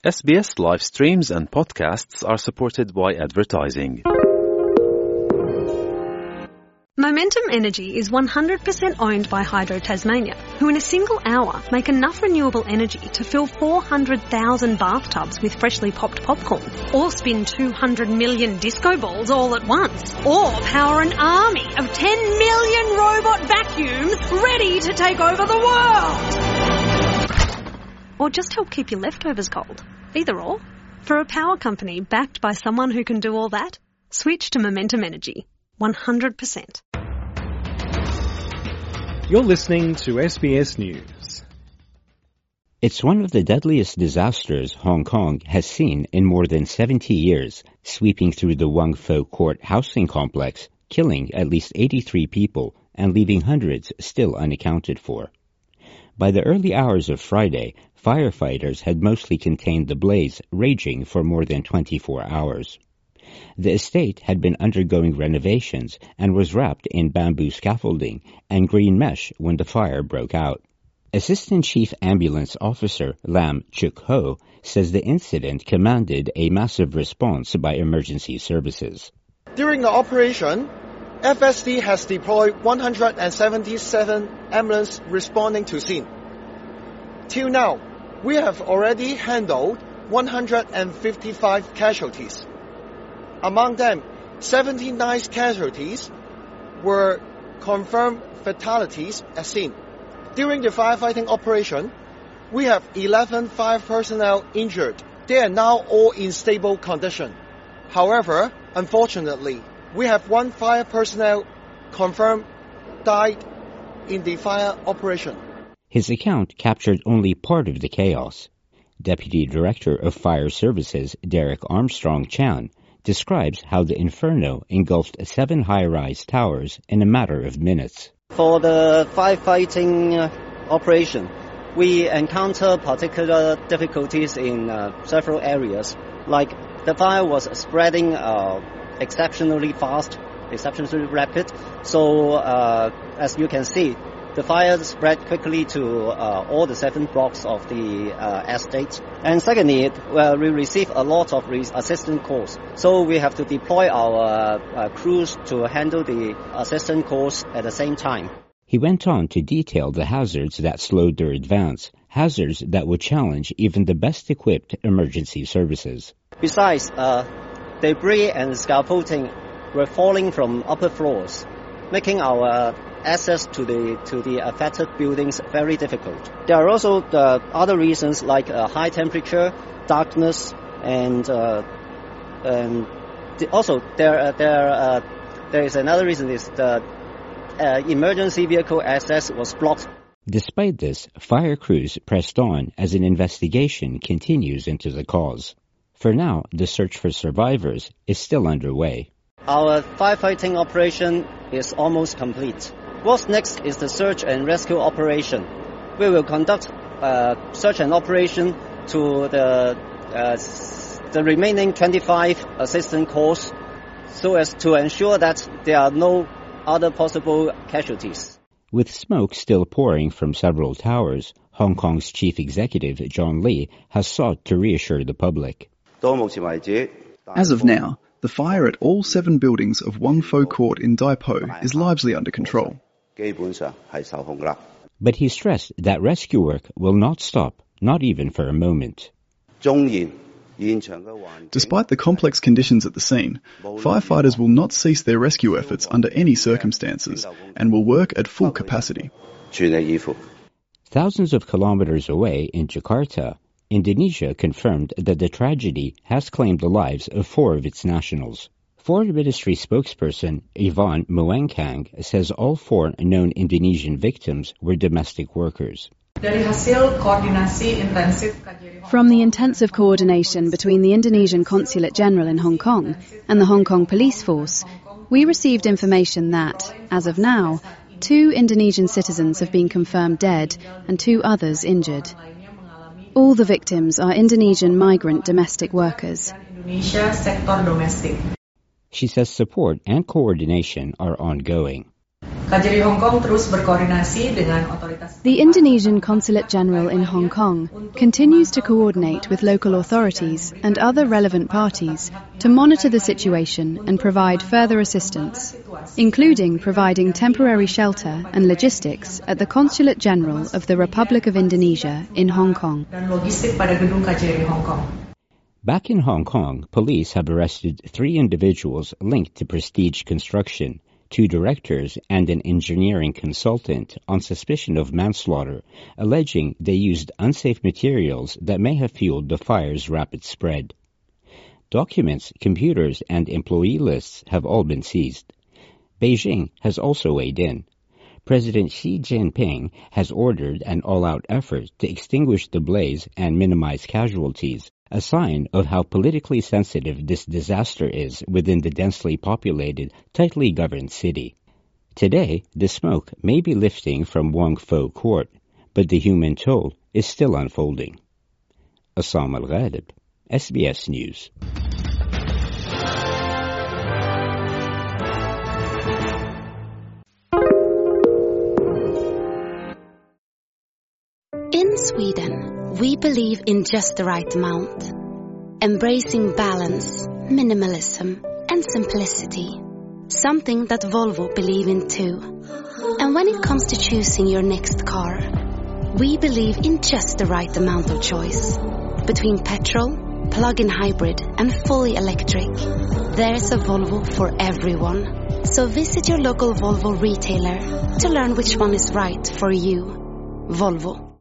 SBS live streams and podcasts are supported by advertising. Momentum Energy is 100% owned by Hydro Tasmania, who in a single hour make enough renewable energy to fill 400,000 bathtubs with freshly popped popcorn, or spin 200 million disco balls all at once, or power an army of 10 million robot vacuums ready to take over the world. Or just help keep your leftovers cold. Either or. For a power company backed by someone who can do all that, switch to Momentum Energy. 100%. You're listening to SBS News. It's one of the deadliest disasters Hong Kong has seen in more than 70 years, sweeping through the Wong Fo Court housing complex, killing at least 83 people and leaving hundreds still unaccounted for. By the early hours of Friday, firefighters had mostly contained the blaze raging for more than 24 hours. The estate had been undergoing renovations and was wrapped in bamboo scaffolding and green mesh when the fire broke out. Assistant Chief Ambulance Officer Lam Chuk Ho says the incident commanded a massive response by emergency services. During the operation, FSD has deployed 177 ambulances responding to scene. Till now, we have already handled 155 casualties. Among them, 79 casualties were confirmed fatalities at scene. During the firefighting operation, we have 11 fire personnel injured. They are now all in stable condition. However, unfortunately, we have one fire personnel confirmed died in the fire operation. His account captured only part of the chaos. Deputy Director of Fire Services Derek Armstrong Chan describes how the inferno engulfed 7 high-rise towers in a matter of minutes. For the firefighting operation, we encounter particular difficulties in several areas. Like the fire was spreading exceptionally fast, exceptionally rapid. So as you can see, the fire spread quickly to all the 7 blocks of the estate. And secondly, we receive a lot of assistance calls. So we have to deploy our crews to handle the assistance calls at the same time. He went on to detail the hazards that slowed their advance, hazards that would challenge even the best-equipped emergency services. Besides, debris and scaffolding were falling from upper floors, making our access to the affected buildings very difficult. There are also other reasons like high temperature, darkness, and also there is another reason is the emergency vehicle access was blocked. Despite this, fire crews pressed on as an investigation continues into the cause. For now, the search for survivors is still underway. Our firefighting operation is almost complete. What's next is the search and rescue operation. We will conduct search and operation to the remaining 25 assistance calls so as to ensure that there are no other possible casualties. With smoke still pouring from several towers, Hong Kong's chief executive, John Lee, has sought to reassure the public. As of now, the fire at all 7 buildings of Wong Fo Court in Dai Po is largely under control. But he stressed that rescue work will not stop, not even for a moment. Despite the complex conditions at the scene, firefighters will not cease their rescue efforts under any circumstances and will work at full capacity. Thousands of kilometers away in Jakarta, Indonesia confirmed that the tragedy has claimed the lives of 4 of its nationals. Foreign Ministry spokesperson Yvonne Muangkang says all 4 known Indonesian victims were domestic workers. From the intensive coordination between the Indonesian Consulate General in Hong Kong and the Hong Kong Police Force, we received information that, as of now, 2 Indonesian citizens have been confirmed dead and 2 others injured. All the victims are Indonesian migrant domestic workers. She says support and coordination are ongoing. KJRI Hong Kong terus berkoordinasi dengan otoritas. The Indonesian Consulate General in Hong Kong continues to coordinate with local authorities and other relevant parties to monitor the situation and provide further assistance, including providing temporary shelter and logistics at the Consulate General of the Republic of Indonesia in Hong Kong. Dan logistik pada gedung KJRI Hong Kong. Back in Hong Kong, police have arrested 3 individuals linked to Prestige Construction, 2 directors and an engineering consultant on suspicion of manslaughter, alleging they used unsafe materials that may have fueled the fire's rapid spread. Documents, computers, and employee lists have all been seized. Beijing has also weighed in. President Xi Jinping has ordered an all-out effort to extinguish the blaze and minimize casualties, a sign of how politically sensitive this disaster is within the densely populated, tightly governed city. Today, the smoke may be lifting from Wong Fo Court, but the human toll is still unfolding. Assam Al-Ghalib, SBS News. In Sweden, we believe in just the right amount, embracing balance, minimalism, and simplicity, something that Volvo believe in too. And when it comes to choosing your next car, we believe in just the right amount of choice. Between petrol, plug-in hybrid, and fully electric, there's a Volvo for everyone. So visit your local Volvo retailer to learn which one is right for you. Volvo.